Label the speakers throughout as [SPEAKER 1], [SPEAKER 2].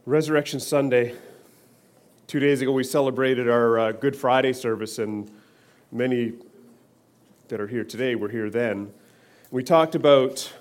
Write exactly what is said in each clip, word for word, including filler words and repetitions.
[SPEAKER 1] Resurrection Sunday. Two days ago we celebrated our uh, Good Friday service, and many that are here today were here then. We talked about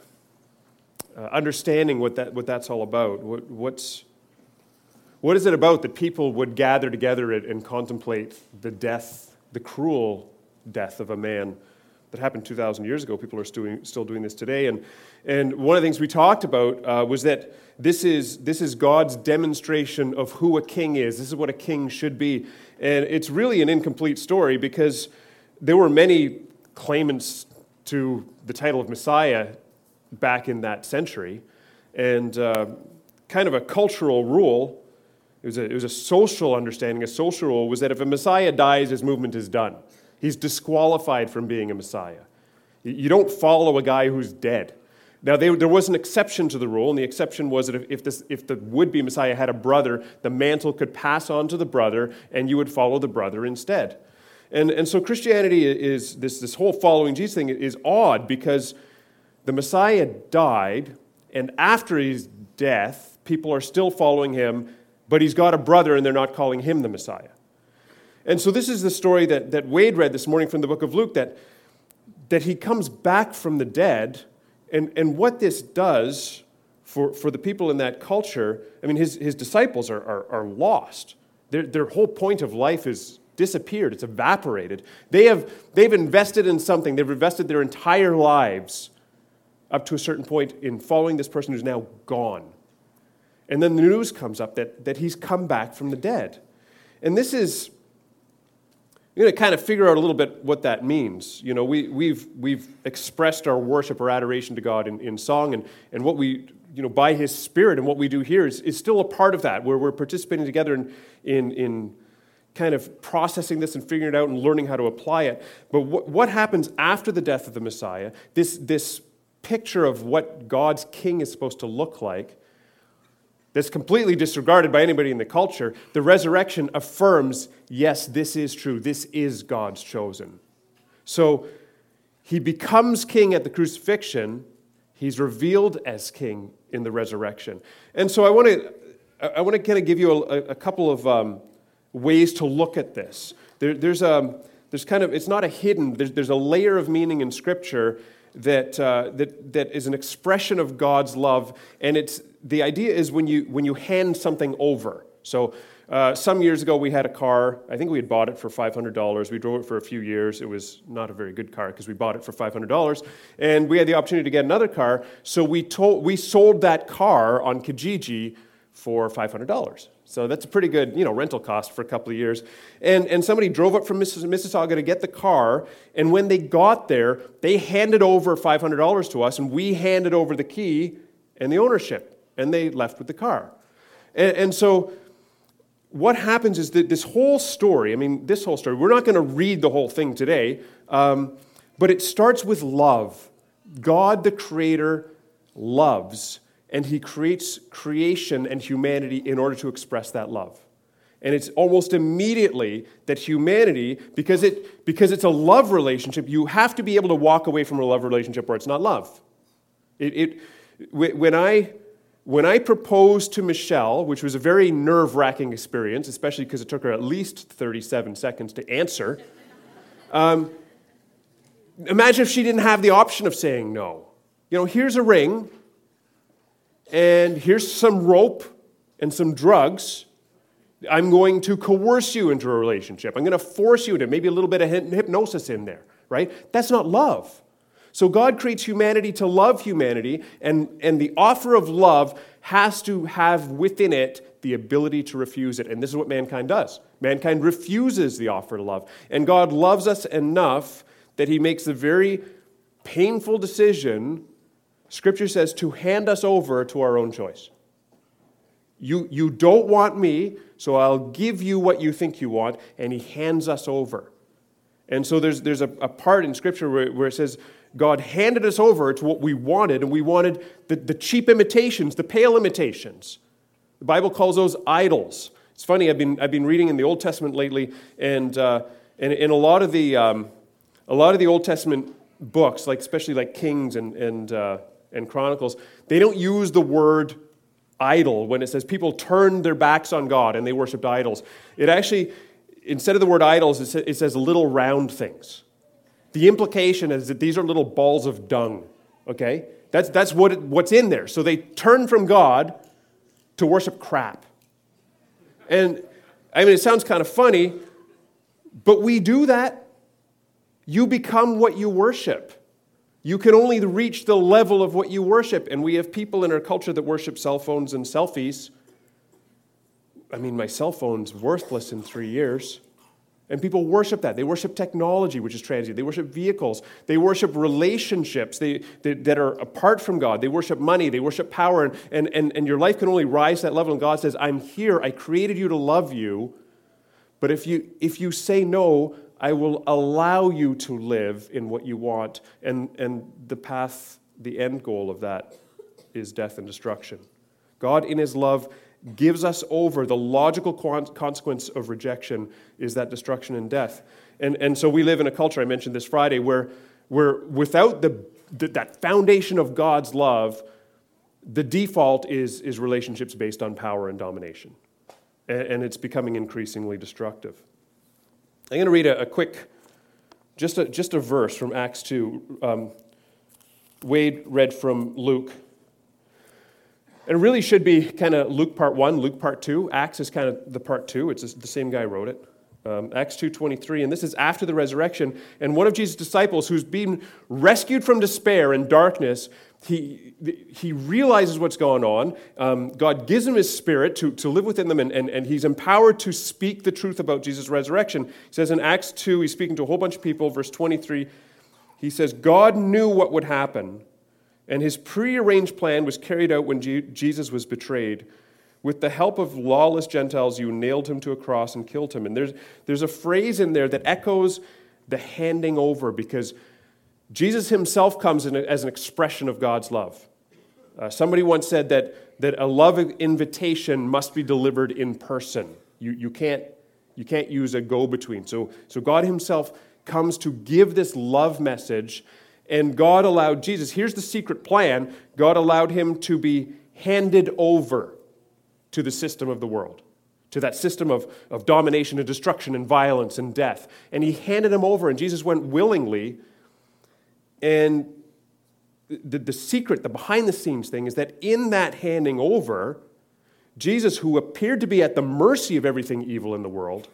[SPEAKER 1] uh, understanding what that what that's all about. What, what's what is it about that people would gather together and, and contemplate the death, the cruel death of a man that happened two thousand years ago? People are still doing, still doing this today. And and one of the things we talked about uh, was that this is this is God's demonstration of who a king is. This is what a king should be. And it's really an incomplete story because there were many claimants to the title of Messiah back in that century. And uh, kind of a cultural rule, it was a, it was a social understanding, a social rule, was that if a Messiah dies, his movement is done. He's disqualified from being a Messiah. You don't follow a guy who's dead. Now, they, there was an exception to the rule, and the exception was that if, if, this, if the would-be Messiah had a brother, the mantle could pass on to the brother, and you would follow the brother instead. And, and so Christianity is, this, this whole following Jesus thing is odd because the Messiah died, and after his death, people are still following him, but he's got a brother, and they're not calling him the Messiah. And so this is the story that, that Wade read this morning from the book of Luke, that, that he comes back from the dead, and, and what this does for, for the people in that culture, I mean, his, his disciples are, are, are lost. Their, their whole point of life is disappeared. It's evaporated. They have, they've invested in something. They've invested their entire lives up to a certain point in following this person who's now gone. And then the news comes up that, that he's come back from the dead. And this is... You're going to kind of figure out a little bit what that means. You know, we, we've we've expressed our worship or adoration to God in, in song, and, and what we, you know, by His Spirit, and what we do here is, is still a part of that, where we're participating together in, in, in kind of processing this and figuring it out and learning how to apply it. But what, what happens after the death of the Messiah, this, this picture of what God's king is supposed to look like, that's completely disregarded by anybody in the culture, the resurrection affirms, yes, this is true. This is God's chosen. So he becomes king at the crucifixion. He's revealed as king in the resurrection. And so I want to I want to kind of give you a, a couple of um, ways to look at this. There, there's a there's kind of it's not a hidden. There's, there's a layer of meaning in Scripture that uh, that that is an expression of God's love, and it's the idea is when you when you hand something over. So uh, some years ago we had a car. I think we had bought it for five hundred dollars. We drove it for a few years. It was not a very good car because we bought it for five hundred dollars, and we had the opportunity to get another car. So we told we sold that car on Kijiji for five hundred dollars. So that's a pretty good, you know, rental cost for a couple of years. And and somebody drove up from Mississauga to get the car, and when they got there, they handed over five hundred dollars to us, and we handed over the key and the ownership, and they left with the car. And, and so what happens is that this whole story, I mean, this whole story, we're not going to read the whole thing today, um, but it starts with love. God, the Creator, loves, and he creates creation and humanity in order to express that love. And it's almost immediately that humanity, because it because it's a love relationship, you have to be able to walk away from a love relationship where it's not love. It, it when I when I proposed to Michelle, which was a very nerve-wracking experience, especially because it took her at least thirty-seven seconds to answer. Um, imagine if she didn't have the option of saying no. You know, here's a ring. And here's some rope and some drugs. I'm going to coerce you into a relationship. I'm going to force you to, maybe a little bit of hypnosis in there, right? That's not love. So God creates humanity to love humanity, and, and the offer of love has to have within it the ability to refuse it. And this is what mankind does. Mankind refuses the offer to love. And God loves us enough that he makes the very painful decision, Scripture says, to hand us over to our own choice. You, you don't want me, so I'll give you what you think you want, and he hands us over. And so there's, there's a, a part in Scripture where, where it says, God handed us over to what we wanted, and we wanted the, the cheap imitations, the pale imitations. The Bible calls those idols. It's funny, I've been, I've been reading in the Old Testament lately, and, uh, and in a lot of the, um, a lot of the Old Testament books, like especially like Kings and, and uh, and Chronicles, they don't use the word idol, when it says people turned their backs on God and they worshiped idols, it actually, instead of the word idols, it says, it says little round things. The implication is that these are little balls of dung, okay? That's, that's what it, what's in there. So they turn from God to worship crap. And, I mean, it sounds kind of funny, but we do that. You become what you worship. You can only reach the level of what you worship. And we have people in our culture that worship cell phones and selfies. I mean, my cell phone's worthless in three years. And people worship that. They worship technology, which is transient. They worship vehicles. They worship relationships they, they, that are apart from God. They worship money. They worship power. And, and, and, and your life can only rise to that level. And God says, I'm here. I created you to love you. But if you if you say no, I will allow you to live in what you want. And, and the path, the end goal of that is death and destruction. God, in his love, gives us over. The logical consequence of rejection is that destruction and death. And, and so we live in a culture, I mentioned this Friday, where, where without the, the that foundation of God's love, the default is, is relationships based on power and domination. And, and it's becoming increasingly destructive. I'm going to read a, a quick, just a, just a verse from Acts two. Um, Wade read from Luke. And it really should be kind of Luke part one, Luke part two. Acts is kind of the part two. It's the same guy wrote it. Um, Acts two twenty-three, and this is after the resurrection. And one of Jesus' disciples, who's been rescued from despair and darkness, he he realizes what's going on. Um, God gives him his spirit to, to live within them, and, and, and he's empowered to speak the truth about Jesus' resurrection. He says in Acts two, he's speaking to a whole bunch of people, verse twenty-three, he says, God knew what would happen, and his prearranged plan was carried out when G- Jesus was betrayed. With the help of lawless Gentiles, you nailed him to a cross and killed him. And there's, there's a phrase in there that echoes the handing over, because Jesus himself comes in a, as an expression of God's love. Uh, somebody once said that, that a love invitation must be delivered in person. You, you, can't, you can't use a go-between. So, so God himself comes to give this love message, and God allowed Jesus, here's the secret plan, God allowed him to be handed over to the system of the world, to that system of, of domination and destruction and violence and death. And he handed him over, and Jesus went willingly. And the, the secret, the behind-the-scenes thing is that in that handing over, Jesus, who appeared to be at the mercy of everything evil in the world,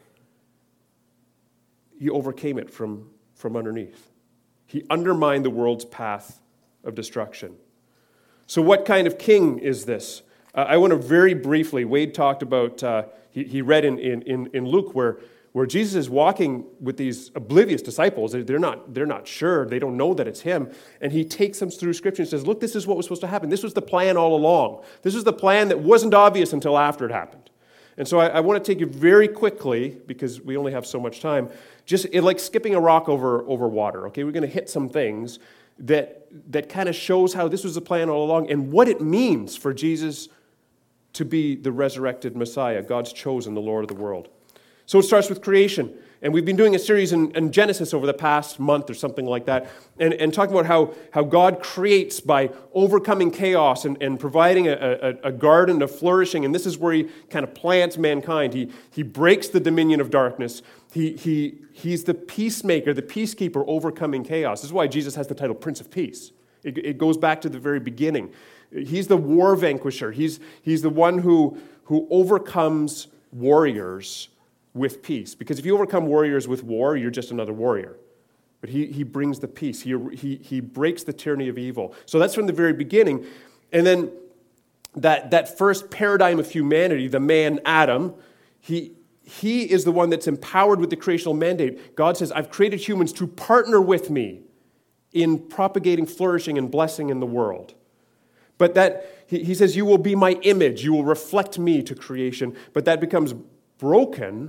[SPEAKER 1] he overcame it from, from underneath. He undermined the world's path of destruction. So what kind of king is this? Uh, I want to very briefly, Wade talked about, uh, he, he read in, in, in Luke where, where Jesus is walking with these oblivious disciples. They're not, they're not sure. They don't know that it's him. And he takes them through Scripture and says, look, this is what was supposed to happen. This was the plan all along. This was the plan that wasn't obvious until after it happened. And so I, I want to take you very quickly, because we only have so much time, just it, like skipping a rock over, over water. Okay, we're going to hit some things that, that kind of shows how this was the plan all along and what it means for Jesus to be the resurrected Messiah, God's chosen, the Lord of the world. So it starts with creation. And we've been doing a series in, in Genesis over the past month or something like that, and, and talking about how, how God creates by overcoming chaos and, and providing a, a, a garden of flourishing. And this is where he kind of plants mankind. He, he breaks the dominion of darkness. He, he, he's the peacemaker, the peacekeeper overcoming chaos. This is why Jesus has the title Prince of Peace. It, it goes back to the very beginning. He's the war vanquisher. He's, he's the one who, who overcomes warriors with peace. Because if you overcome warriors with war, you're just another warrior. But he, he brings the peace. He, he, he breaks the tyranny of evil. So that's from the very beginning. And then that, that first paradigm of humanity, the man Adam, he, he is the one that's empowered with the creational mandate. God says, I've created humans to partner with me in propagating flourishing and blessing in the world. But that, he, he says, you will be my image. You will reflect me to creation. But that becomes broken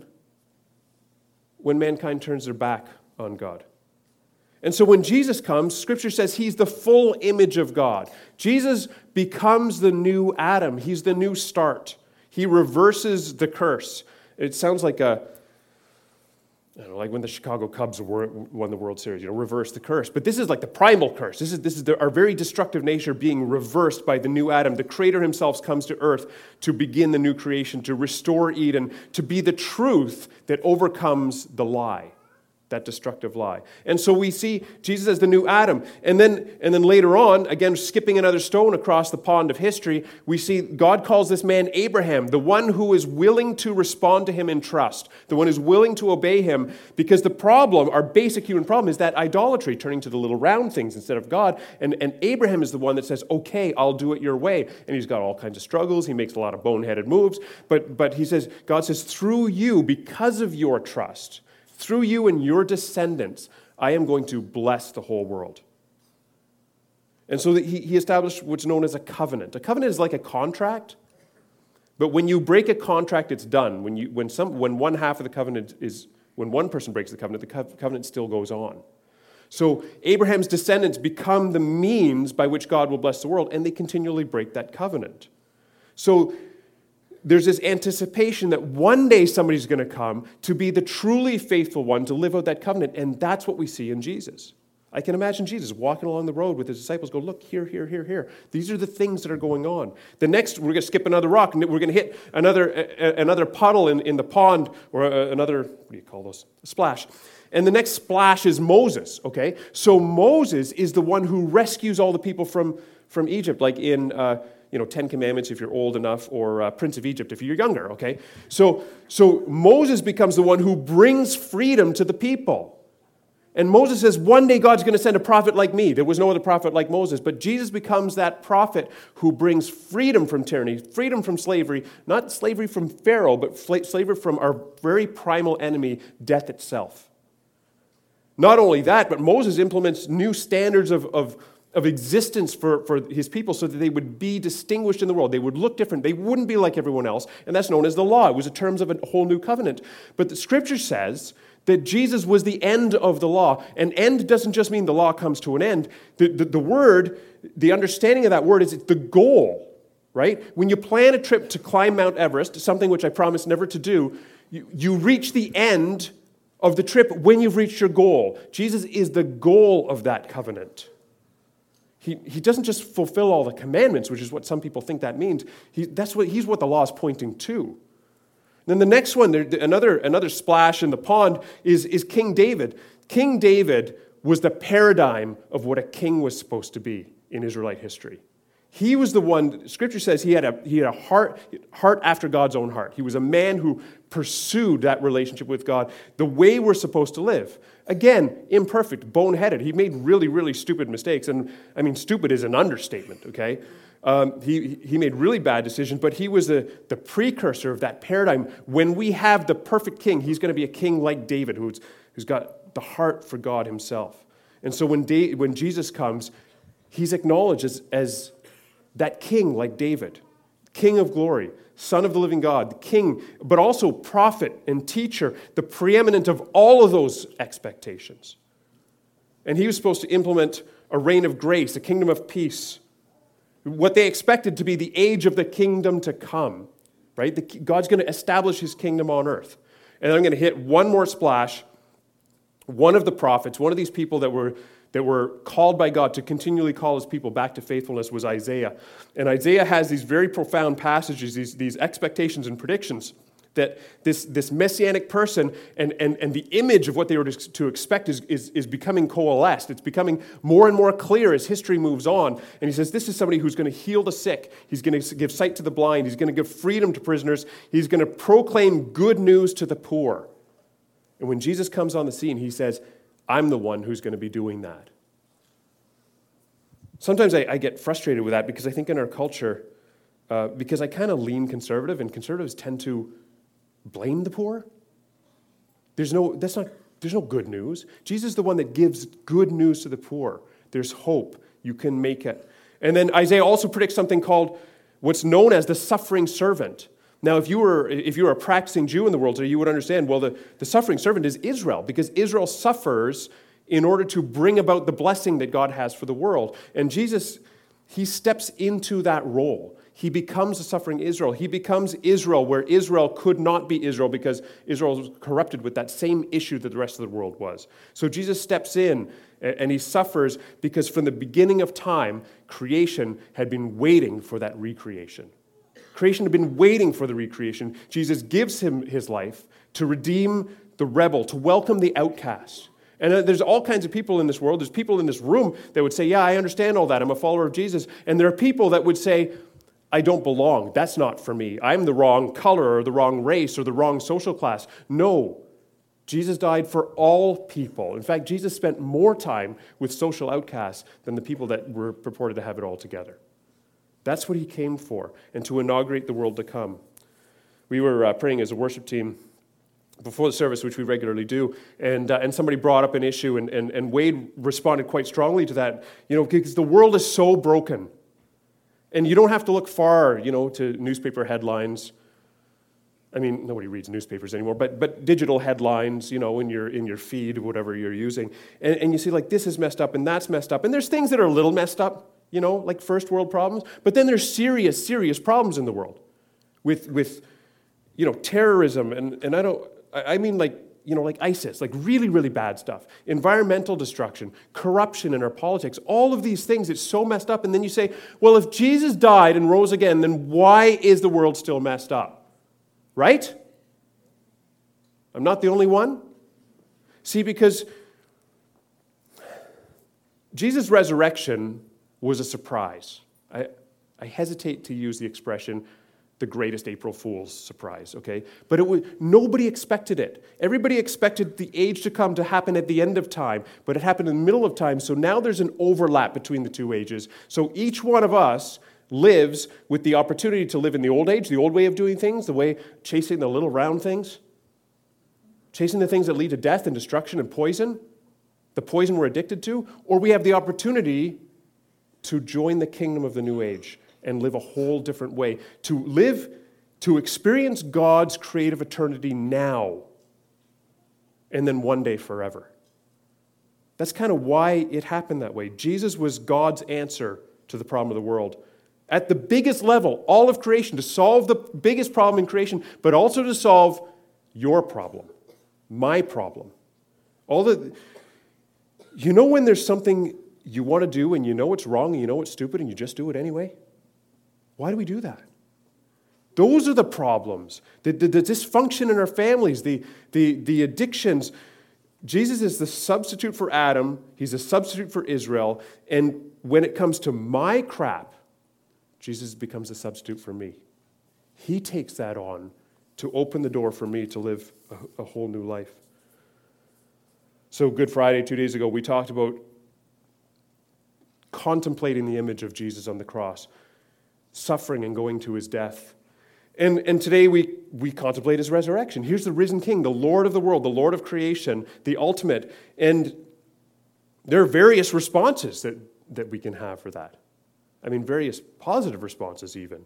[SPEAKER 1] when mankind turns their back on God. And so when Jesus comes, Scripture says he's the full image of God. Jesus becomes the new Adam. He's the new start. He reverses the curse. It sounds like a, I don't know, like when the Chicago Cubs were, won the World Series, you know, reverse the curse. But this is like the primal curse. This is, this is the, our very destructive nature being reversed by the new Adam. The Creator himself comes to earth to begin the new creation, to restore Eden, to be the truth that overcomes the lie, that destructive lie. And so we see Jesus as the new Adam. And then, and then later on, again, skipping another stone across the pond of history, we see God calls this man Abraham, the one who is willing to respond to him in trust, the one who's willing to obey him, because the problem, our basic human problem, is that idolatry, turning to the little round things instead of God. And, and Abraham is the one that says, okay, I'll do it your way. And he's got all kinds of struggles. He makes a lot of boneheaded moves. But, but he says, God says, through you, because of your trust, through you and your descendants, I am going to bless the whole world. And so he, he established what's known as a covenant. A covenant is like a contract, but when you break a contract, it's done. When you when some when one half of the covenant is when one person breaks the covenant, the co- covenant still goes on. So Abraham's descendants become the means by which God will bless the world, and they continually break that covenant. So there's this anticipation that one day somebody's going to come to be the truly faithful one to live out that covenant, and that's what we see in Jesus. I can imagine Jesus walking along the road with his disciples, go, look, here, here, here, here. These are the things that are going on. The next, we're going to skip another rock, and we're going to hit another a, another puddle in, in the pond, or a, another, what do you call those? A splash. And the next splash is Moses, okay? So Moses is the one who rescues all the people from, from Egypt, like in... Uh, you know, Ten Commandments if you're old enough, or uh, Prince of Egypt if you're younger, okay? So, so Moses becomes the one who brings freedom to the people. And Moses says, one day God's going to send a prophet like me. There was no other prophet like Moses. But Jesus becomes that prophet who brings freedom from tyranny, freedom from slavery, not slavery from Pharaoh, but slavery from our very primal enemy, death itself. Not only that, but Moses implements new standards of, of of existence for, for his people so that they would be distinguished in the world. They would look different. They wouldn't be like everyone else. And that's known as the law. It was the terms of a whole new covenant. But the scripture says that Jesus was the end of the law. And end doesn't just mean the law comes to an end. The, the, the word, the understanding of that word is it's the goal, right? When you plan a trip to climb Mount Everest, something which I promised never to do, you, you reach the end of the trip when you've reached your goal. Jesus is the goal of that covenant. He, he doesn't just fulfill all the commandments, which is what some people think that means. He, that's what, he's what the law is pointing to. Then the next one, there, another, another splash in the pond, is, is King David. King David was the paradigm of what a king was supposed to be in Israelite history. He was the one, Scripture says he had a, he had a heart, heart after God's own heart. He was a man who pursued that relationship with God the way we're supposed to live. Again, imperfect, boneheaded. He made really, really stupid mistakes. And I mean, stupid is an understatement, okay? Um, he, he made really bad decisions, but he was the, the precursor of that paradigm. When we have the perfect king, he's going to be a king like David, who's, who's got the heart for God himself. And so when, da- when Jesus comes, he's acknowledged as, as that king like David, king of glory, son of the living God, the king, but also prophet and teacher, the preeminent of all of those expectations. And he was supposed to implement a reign of grace, a kingdom of peace, what they expected to be the age of the kingdom to come, right? The, God's going to establish his kingdom on earth. And I'm going to hit one more splash. One of the prophets, one of these people that were that were called by God to continually call his people back to faithfulness was Isaiah. And Isaiah has these very profound passages, these, these expectations and predictions that this, this messianic person and, and, and the image of what they were to, to expect is, is, is becoming coalesced. It's becoming more and more clear as history moves on. And he says, this is somebody who's going to heal the sick. He's going to give sight to the blind. He's going to give freedom to prisoners. He's going to proclaim good news to the poor. And when Jesus comes on the scene, he says, I'm the one who's going to be doing that. Sometimes I, I get frustrated with that because I think in our culture, uh, because I kind of lean conservative, and conservatives tend to blame the poor. There's no, that's not, there's no good news. Jesus is the one that gives good news to the poor. There's hope. You can make it. And then Isaiah also predicts something called what's known as the suffering servant. Now, if you were if you were a practicing Jew in the world today, you would understand, well, the, the suffering servant is Israel, because Israel suffers in order to bring about the blessing that God has for the world. And Jesus He steps into that role. He becomes a suffering Israel. He becomes Israel where Israel could not be Israel because Israel was corrupted with that same issue that the rest of the world was. So Jesus steps in and he suffers because from the beginning of time, creation had been waiting for that recreation. Creation had been waiting for the recreation. Jesus gives him his life to redeem the rebel, to welcome the outcast. And there's all kinds of people in this world. There's people in this room that would say, yeah, I understand all that. I'm a follower of Jesus. And there are people that would say, I don't belong. That's not for me. I'm the wrong color or the wrong race or the wrong social class. No. Jesus died for all people. In fact, Jesus spent more time with social outcasts than the people that were purported to have it all together. That's what he came for, and to inaugurate the world to come. We were uh, praying as a worship team before the service, which we regularly do, and uh, and somebody brought up an issue, and, and, and Wade responded quite strongly to that, you know, because the world is so broken. And you don't have to look far, you know, to newspaper headlines. I mean, nobody reads newspapers anymore, but but digital headlines, you know, in your in your feed, whatever you're using, and, and you see, like, this is messed up, and that's messed up, and there's things that are a little messed up, you know, like first world problems, but then there's serious, serious problems in the world with, with you know, terrorism, and, and I don't, I mean, like, you know, like ISIS, like really, really bad stuff, environmental destruction, corruption in our politics, all of these things, it's so messed up, and then you say, well, if Jesus died and rose again, then why is the world still messed up? Right? I'm not the only one. See, because Jesus' resurrection was a surprise. I, I hesitate to use the expression, the greatest April Fool's surprise, okay? But it was, nobody expected it. Everybody expected the age to come to happen at the end of time, but it happened in the middle of time, so now there's an overlap between the two ages. So each one of us lives with the opportunity to live in the old age, the old way of doing things, the way chasing the little round things, chasing the things that lead to death and destruction and poison, the poison we're addicted to, or we have the opportunity to join the kingdom of the new age and live a whole different way, to live, to experience God's creative eternity now, and then one day forever. That's kind of why it happened that way. Jesus was God's answer to the problem of the world. At the biggest level, all of creation, to solve the biggest problem in creation, but also to solve your problem, my problem. All the, you know when there's something you want to do and you know it's wrong and you know it's stupid and you just do it anyway? Why do we do that? Those are the problems, the, the, the dysfunction in our families, the, the, the addictions. Jesus is the substitute for Adam. He's a substitute for Israel. And when it comes to my crap, Jesus becomes a substitute for me. He takes that on to open the door for me to live a, a whole new life. So Good Friday, two days ago, we talked about contemplating the image of Jesus on the cross, suffering and going to his death. And, and today we, we contemplate his resurrection. Here's the risen king, the Lord of the world, the Lord of creation, the ultimate. And there are various responses that, that we can have for that. I mean, various positive responses even.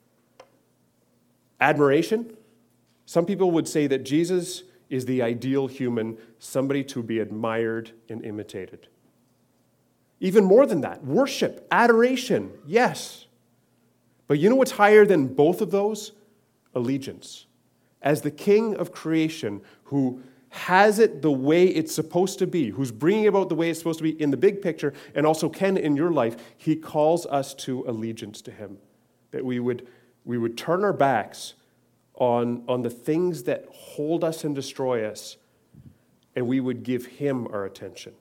[SPEAKER 1] Admiration. Some people would say that Jesus is the ideal human, somebody to be admired and imitated. Even more than that, worship, adoration, yes. But you know what's higher than both of those? Allegiance. As the king of creation who has it the way it's supposed to be, who's bringing about the way it's supposed to be in the big picture, and also can in your life, he calls us to allegiance to him. That we would, we would turn our backs on, on the things that hold us and destroy us, and we would give him our attention.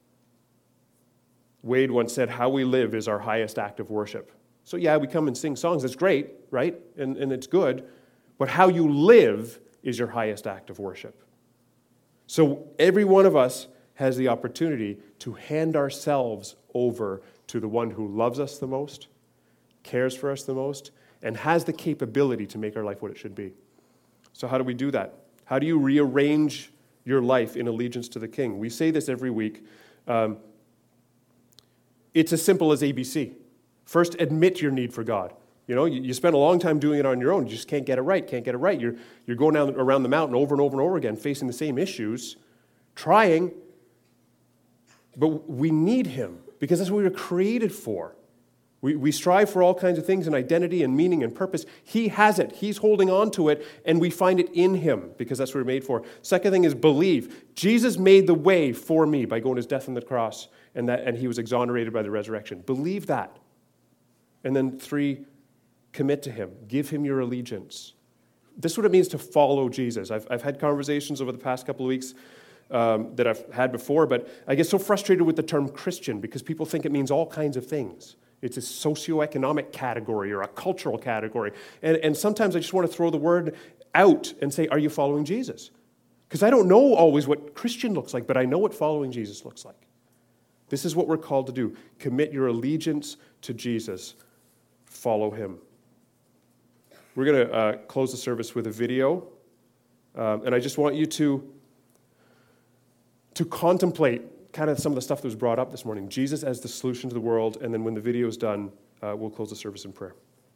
[SPEAKER 1] Wade once said, how we live is our highest act of worship. So yeah, we come and sing songs, that's great, right? And, and it's good. But how you live is your highest act of worship. So every one of us has the opportunity to hand ourselves over to the one who loves us the most, cares for us the most, and has the capability to make our life what it should be. So how do we do that? How do you rearrange your life in allegiance to the King? We say this every week. Um, it's as simple as A B C. First, admit your need for God. You know, you, you spend a long time doing it on your own. You just can't get it right, can't get it right. You're, you're going down around the mountain over and over and over again, facing the same issues, trying, but we need him because that's what we were created for. We, we strive for all kinds of things and identity and meaning and purpose. He has it. He's holding on to it, and we find it in him because that's what we're made for. Second thing is believe. Jesus made the way for me by going his death on the cross, and, that, and he was exonerated by the resurrection. Believe that. And then three, commit to him. Give him your allegiance. This is what it means to follow Jesus. I've, I've had conversations over the past couple of weeks um, that I've had before, but I get so frustrated with the term Christian because people think it means all kinds of things. It's a socioeconomic category or a cultural category. And, and sometimes I just want to throw the word out and say, are you following Jesus? Because I don't know always what Christian looks like, but I know what following Jesus looks like. This is what we're called to do. Commit your allegiance to Jesus. Follow him. We're going to uh, close the service with a video. Um, and I just want you to, to contemplate kind of some of the stuff that was brought up this morning. Jesus as the solution to the world, and then when the video is done, uh, we'll close the service in prayer.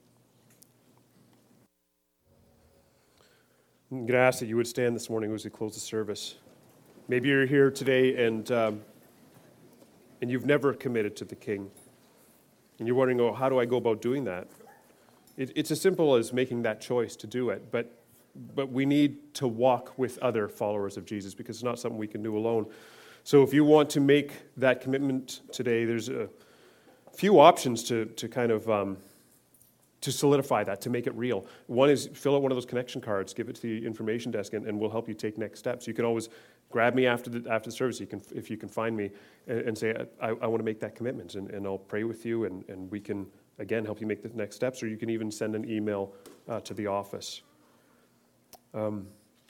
[SPEAKER 1] I'm going to ask that you would stand this morning as we close the service. Maybe you're here today and um, and you've never committed to the King, and you're wondering, oh, how do I go about doing that? It, it's as simple as making that choice to do it, but but we need to walk with other followers of Jesus because it's not something we can do alone. So if you want to make that commitment today, there's a few options to, to kind of um, to solidify that, to make it real. One is fill out one of those connection cards, give it to the information desk, and, and we'll help you take next steps. You can always grab me after the after the service, you can, if you can find me, and, and say, I, I want to make that commitment, and, and I'll pray with you, and, and we can, again, help you make the next steps, or you can even send an email uh, to the office. Um,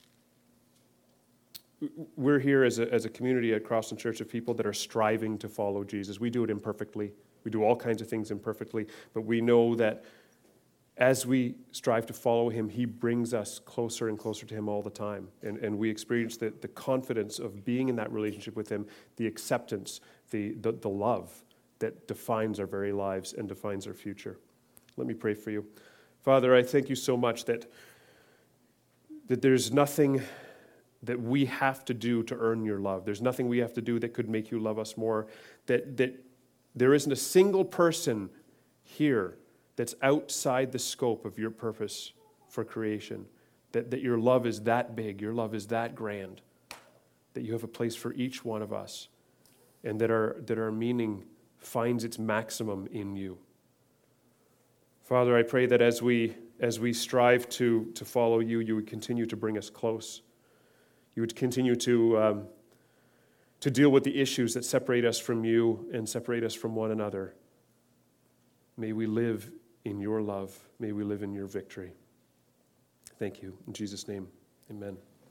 [SPEAKER 1] We're here as a, as a community at Crossland Church of people that are striving to follow Jesus. We do it imperfectly. We do all kinds of things imperfectly, but we know that as we strive to follow him, he brings us closer and closer to him all the time. And, and we experience the, the confidence of being in that relationship with him, the acceptance, the, the, the love that defines our very lives and defines our future. Let me pray for you. Father, I thank you so much that, that there's nothing that we have to do to earn your love. There's nothing we have to do that could make you love us more. That, that there isn't a single person here that's outside the scope of your purpose for creation. That, that your love is that big, your love is that grand, that you have a place for each one of us, and that our, that our meaning finds its maximum in you. Father, I pray that as we, as we strive to, to follow you, you would continue to bring us close. You would continue to, um, to deal with the issues that separate us from you and separate us from one another. May we live in your love. May we live in your victory. Thank you. In Jesus' name, amen.